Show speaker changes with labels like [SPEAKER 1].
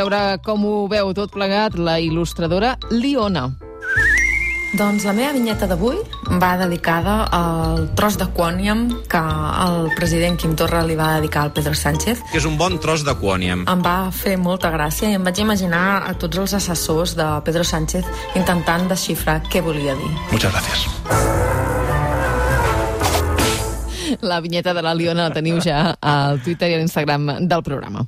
[SPEAKER 1] veure com ho veu tot plegat la il·lustradora Liona.
[SPEAKER 2] Doncs la meva vinyeta d'avui va dedicada al tros de quòniam que el president Quim Torra li va dedicar al Pedro Sánchez.
[SPEAKER 3] Que és un bon tros de quòniam.
[SPEAKER 2] Em va fer molta gràcia i em vaig imaginar a tots els assessors de Pedro Sánchez intentant desxifrar què volia dir.
[SPEAKER 3] Muchas gracias.
[SPEAKER 1] La vinyeta de la Liona la teniu ja al Twitter i a l'Instagram del programa.